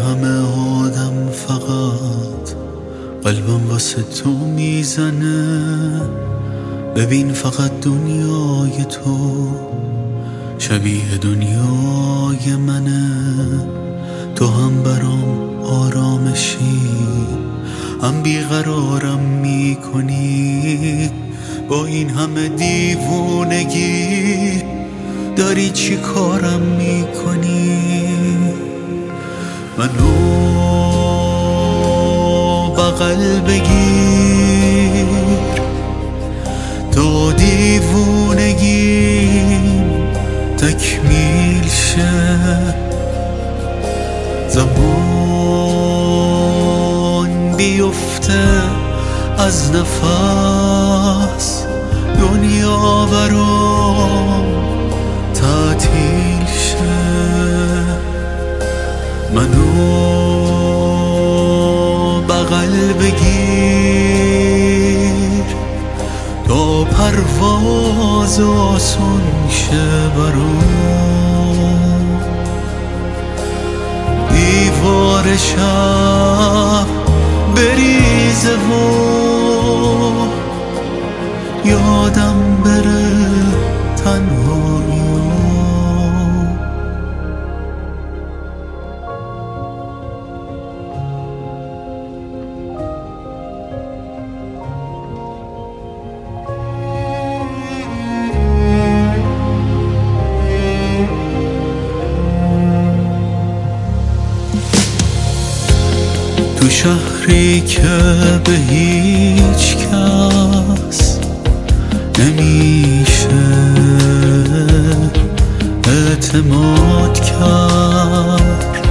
همه آدم فقط قلبم واسه تو میزنه. ببین فقط دنیای تو شبیه دنیای منه. تو هم برام آرامشی، هم بیقرارم میکنی. با این همه دیوونگی داری چی کارم میکنی؟ منو بغل بگیر تا دیوونگیم تکمیل شه. زمان بیفته از نفس، دنیا برام تعطیل شه. منو بغل بگیر تا پرواز آسون شه برام. دیوار شب بریزه و یادم بره تنهایی. تو شهری که به هیچ کس نمیشه اعتماد کرد،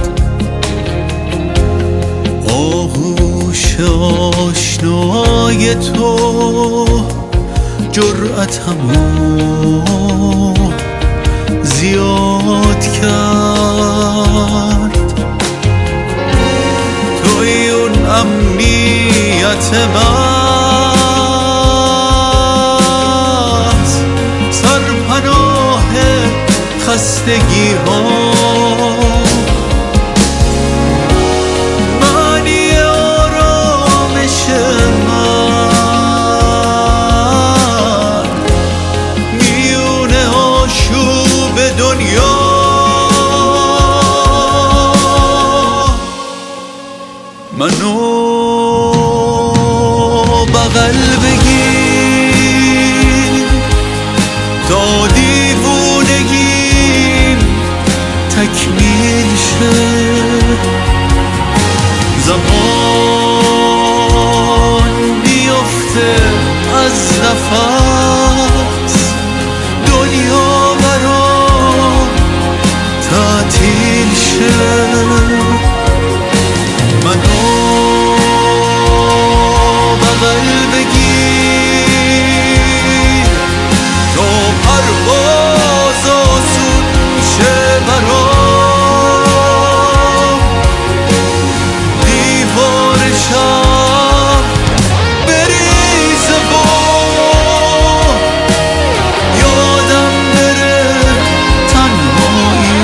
آغوش آشنای تو جرأتمو زیاد کرد. توی اون امنیت محض، سرپناه خستگی ها، معنی آرامش من، میونه آشوب دنیا. منو بغل بگیر تا دیوونگیم تکمیل شه. زمان بیفته از نفس، دنیا برام تعطیل شه. منو بغل بگیر تا پرواز آسون شه برام. دیوار شب بریزه و یادم بره تنهایی.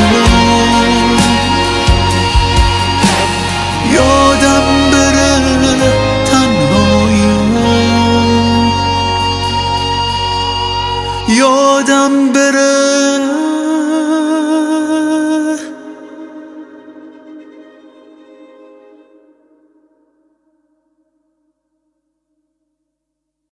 یادم بره تنهایی، یادم بره